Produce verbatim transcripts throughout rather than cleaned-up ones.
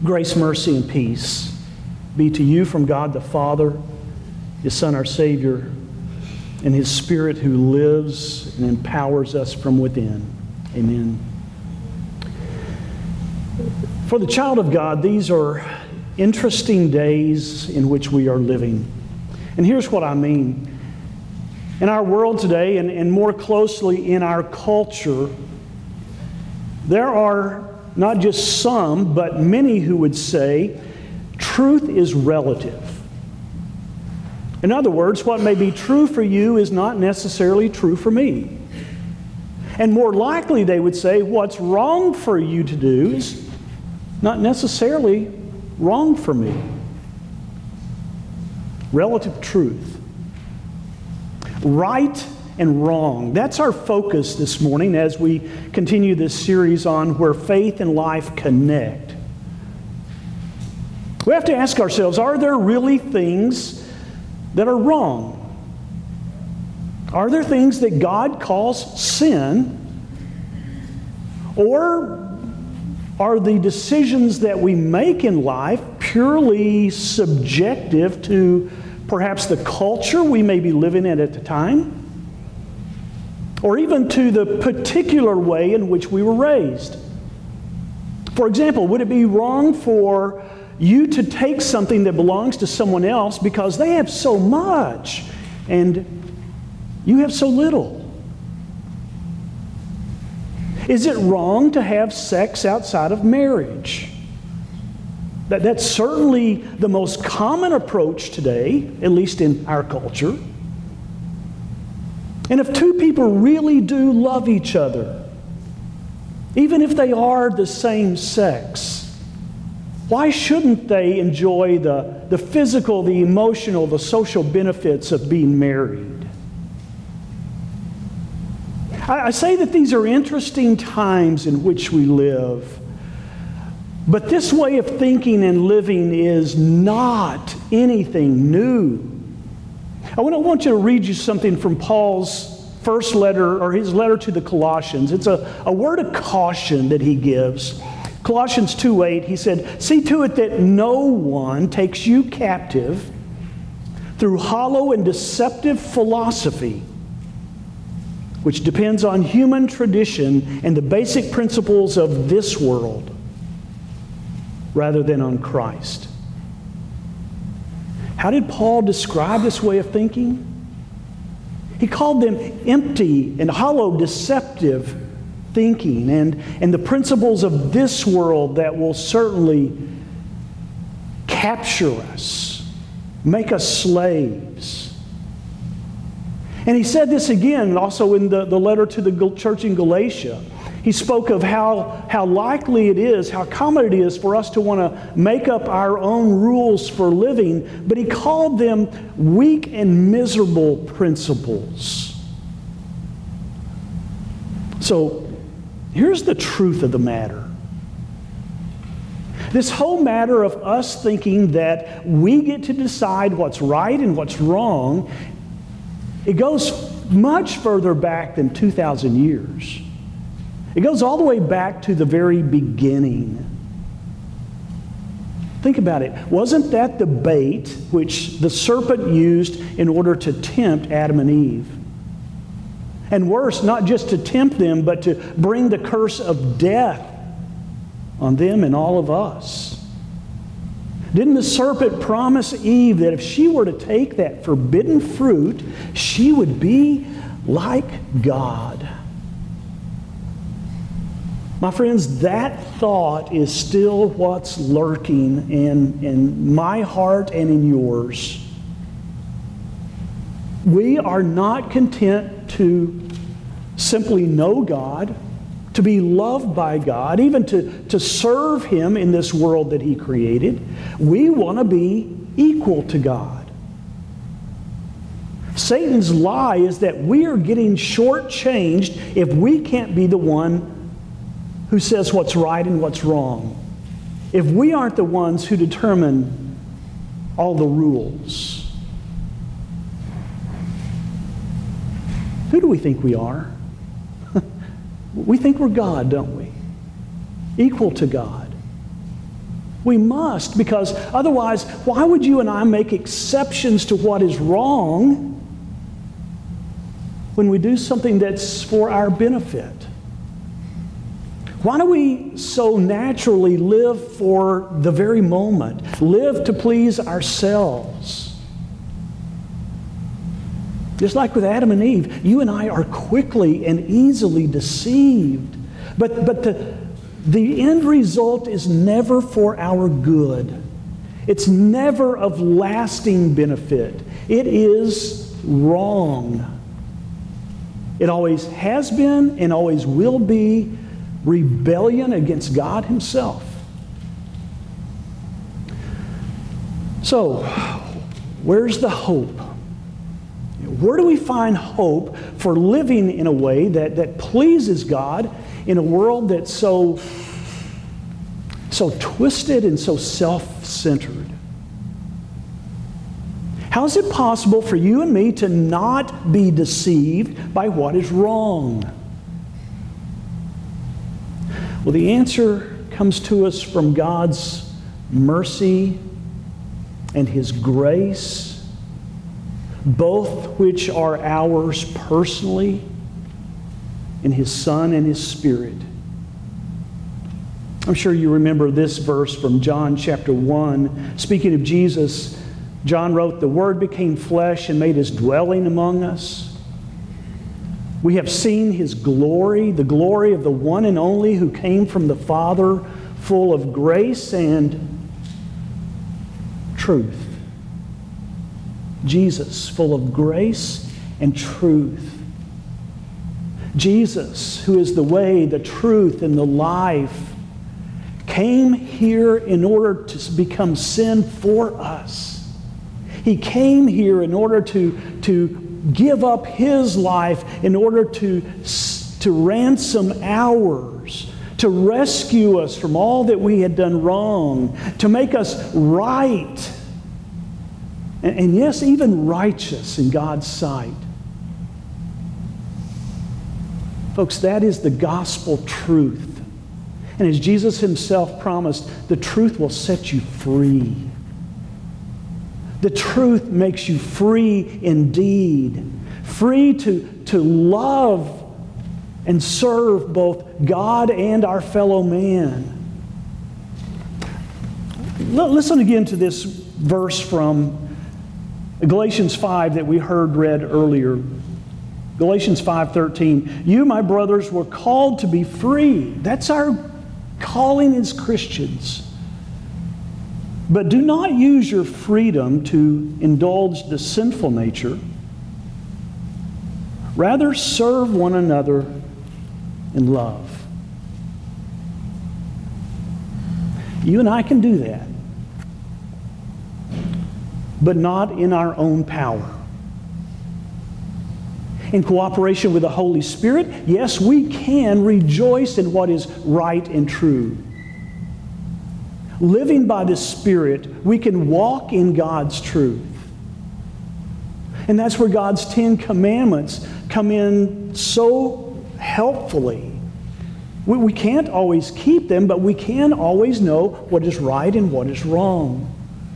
Grace, mercy, and peace be to you from God the Father, His Son, our Savior, and His Spirit who lives and empowers us from within. Amen. For the child of God, these are interesting days in which we are living. And here's what I mean. In our world today, and, and more closely in our culture, there are not just some, but many who would say truth is relative. In other words, what may be true for you is not necessarily true for me. And more likely, they would say what's wrong for you to do is not necessarily wrong for me. Relative truth. Right and wrong. That's our focus this morning as we continue this series on where faith and life connect. We have to ask ourselves, are there really things that are wrong? Are there things that God calls sin? Or are the decisions that we make in life purely subjective to perhaps the culture we may be living in at the time? Or even to the particular way in which we were raised? For example, would it be wrong for you to take something that belongs to someone else because they have so much and you have so little? Is it wrong to have sex outside of marriage? That, that's certainly the most common approach today, at least in our culture. And if two people really do love each other, even if they are the same sex, why shouldn't they enjoy the, the physical, the emotional, the social benefits of being married? I, I say that these are interesting times in which we live. But this way of thinking and living is not anything new. I want to, I want you to read you something from Paul's first letter, or his letter to the Colossians. It's a, a word of caution that he gives. Colossians two eight, he said, "See to it that no one takes you captive through hollow and deceptive philosophy, which depends on human tradition and the basic principles of this world, rather than on Christ." How did Paul describe this way of thinking? He called them empty and hollow, deceptive thinking and, and the principles of this world that will certainly capture us, make us slaves. And he said this again also in the, the letter to the church in Galatia. He spoke of how, how likely it is, how common it is for us to want to make up our own rules for living, but he called them weak and miserable principles. So, here's the truth of the matter. This whole matter of us thinking that we get to decide what's right and what's wrong, it goes much further back than two thousand years. It goes all the way back to the very beginning. Think about it. Wasn't that the bait which the serpent used in order to tempt Adam and Eve? And worse, not just to tempt them, but to bring the curse of death on them and all of us. Didn't the serpent promise Eve that if she were to take that forbidden fruit, she would be like God? My friends, that thought is still what's lurking in, in my heart and in yours. We are not content to simply know God, to be loved by God, even to, to serve Him in this world that He created. We want to be equal to God. Satan's lie is that we are getting shortchanged if we can't be the one who says what's right and what's wrong, if we aren't the ones who determine all the rules. Who do we think we are? We think we're God, don't we? Equal to God. We must, because otherwise, why would you and I make exceptions to what is wrong when we do something that's for our benefit? Why do we so naturally live for the very moment, live to please ourselves? Just like with Adam and Eve, you and I are quickly and easily deceived. But, but the, the end result is never for our good. It's never of lasting benefit. It is wrong. It always has been and always will be rebellion against God Himself. So, where's the hope? Where do we find hope for living in a way that, that pleases God in a world that's so, so twisted and so self-centered? How is it possible for you and me to not be deceived by what is wrong? Well, the answer comes to us from God's mercy and His grace, both which are ours personally in His Son and His Spirit. I'm sure you remember this verse from John chapter one. Speaking of Jesus, John wrote, "The Word became flesh and made His dwelling among us. We have seen His glory, the glory of the one and only who came from the Father, full of grace and truth." Jesus, full of grace and truth. Jesus, who is the way, the truth, and the life, came here in order to become sin for us. He came here in order to, to give up His life in order to, to ransom ours, to rescue us from all that we had done wrong, to make us right, and, and yes, even righteous in God's sight. Folks, that is the gospel truth. And as Jesus Himself promised, the truth will set you free. The truth makes you free indeed. Free to, to love and serve both God and our fellow man. L- listen again to this verse from Galatians five that we heard read earlier. Galatians five thirteen. "You, my brothers, were called to be free." That's our calling as Christians. "But do not use your freedom to indulge the sinful nature. Rather, serve one another in love." You and I can do that, but not in our own power. In cooperation with the Holy Spirit, yes, we can rejoice in what is right and true. Living by the Spirit, we can walk in God's truth. And that's where God's Ten Commandments come in so helpfully. We, we can't always keep them, but we can always know what is right and what is wrong.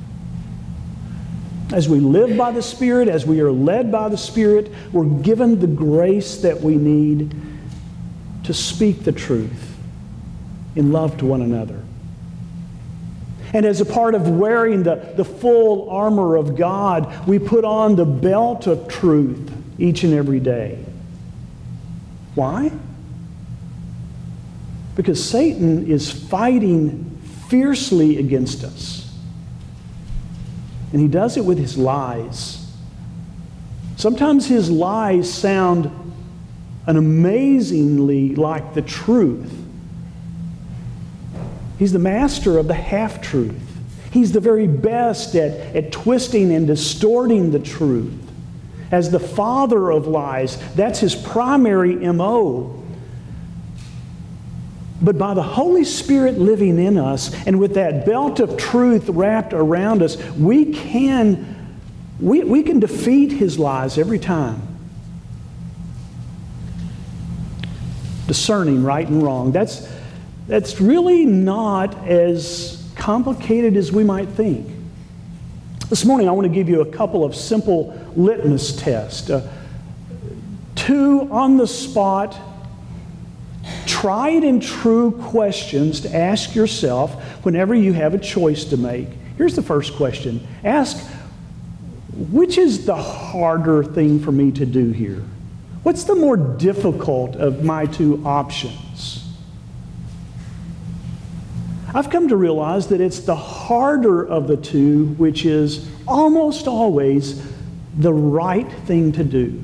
As we live by the Spirit, as we are led by the Spirit, we're given the grace that we need to speak the truth in love to one another. And as a part of wearing the, the full armor of God, we put on the belt of truth each and every day. Why? Because Satan is fighting fiercely against us. And he does it with his lies. Sometimes his lies sound an amazingly like the truth. He's the master of the half-truth. He's the very best at, at twisting and distorting the truth. As the father of lies, that's his primary M O. But by the Holy Spirit living in us, and with that belt of truth wrapped around us, we can, we, we can defeat his lies every time. Discerning right and wrong. That's, that's really not as complicated as we might think. This morning I want to give you a couple of simple litmus tests. Uh, two on-the-spot, tried and true questions to ask yourself whenever you have a choice to make. Here's the first question. Ask, which is the harder thing for me to do here? What's the more difficult of my two options? I've come to realize that it's the harder of the two, which is almost always the right thing to do.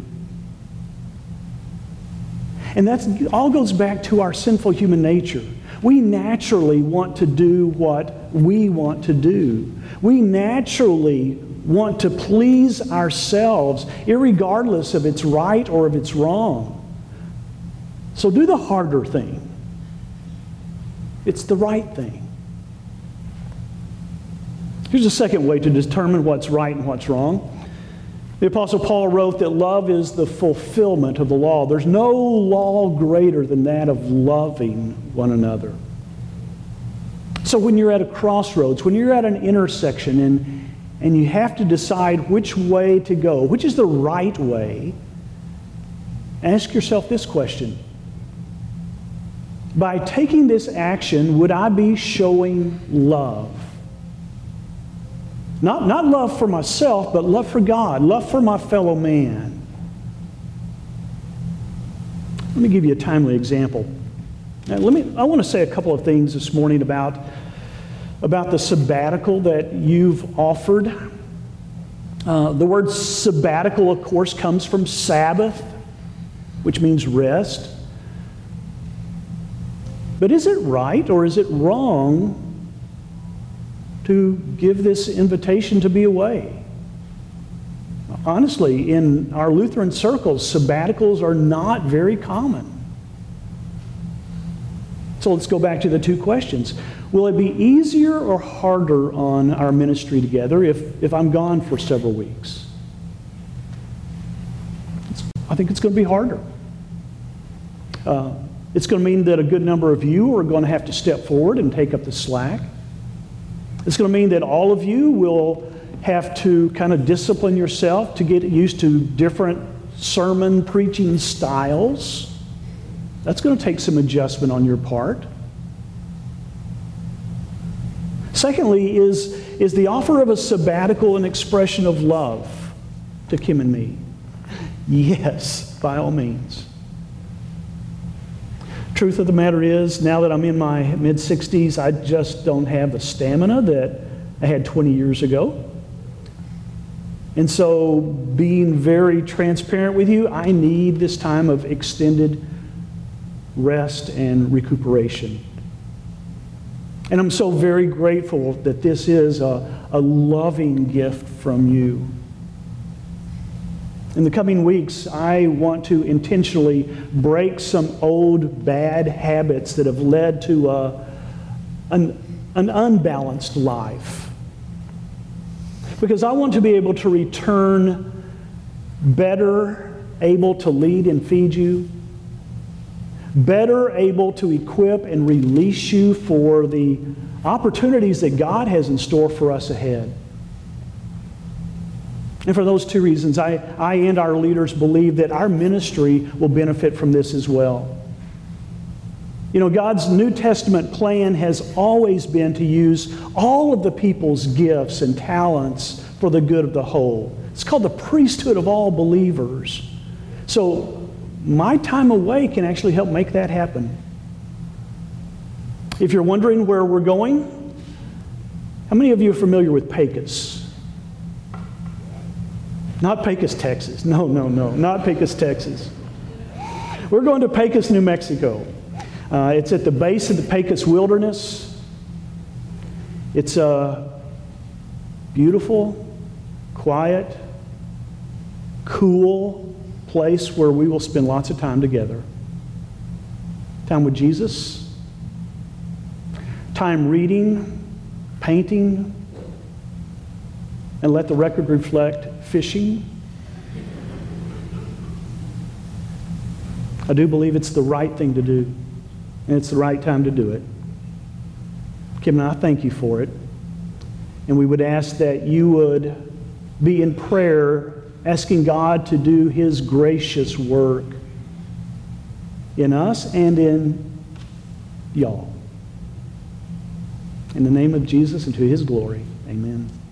And that all goes back to our sinful human nature. We naturally want to do what we want to do. We naturally want to please ourselves, irregardless of it's right or if it's wrong. So do the harder thing. It's the right thing. Here's a second way to determine what's right and what's wrong. The Apostle Paul wrote that love is the fulfillment of the law. There's no law greater than that of loving one another. So when you're at a crossroads, when you're at an intersection and, and you have to decide which way to go, which is the right way, ask yourself this question. By taking this action, would I be showing love? Not, not love for myself, but love for God, love for my fellow man. Let me give you a timely example. Now, let me, I want to say a couple of things this morning about, about the sabbatical that you've offered. Uh, the word sabbatical, of course, comes from Sabbath, which means rest. But is it right or is it wrong to give this invitation to be away? Honestly, in our Lutheran circles, sabbaticals are not very common. So let's go back to the two questions. Will it be easier or harder on our ministry together if, if I'm gone for several weeks? It's, I think it's going to be harder. Uh, it's going to mean that a good number of you are going to have to step forward and take up the slack. It's going to mean that all of you will have to kind of discipline yourself to get used to different sermon preaching styles. That's going to take some adjustment on your part. Secondly, is, is the offer of a sabbatical an expression of love to Kim and me? Yes, by all means. Truth of the matter is, now that I'm in my mid-sixties, I just don't have the stamina that I had twenty years ago. And so, being very transparent with you, I need this time of extended rest and recuperation. And I'm so very grateful that this is a, a loving gift from you. In the coming weeks, I want to intentionally break some old bad habits that have led to a, an, an unbalanced life. Because I want to be able to return better able to lead and feed you, better able to equip and release you for the opportunities that God has in store for us ahead. And for those two reasons, I, I and our leaders believe that our ministry will benefit from this as well. You know, God's New Testament plan has always been to use all of the people's gifts and talents for the good of the whole. It's called the priesthood of all believers. So my time away can actually help make that happen. If you're wondering where we're going, how many of you are familiar with Pecos? Not Pecos, Texas. No, no, no, not Pecos, Texas. We're going to Pecos, New Mexico. Uh, it's at the base of the Pecos Wilderness. It's a beautiful, quiet, cool place where we will spend lots of time together. Time with Jesus. Time reading, painting, and let the record reflect fishing. I do believe it's the right thing to do, and it's the right time to do it. Kim and I thank you for it. And we would ask that you would be in prayer, asking God to do His gracious work in us and in y'all. In the name of Jesus and to His glory, amen.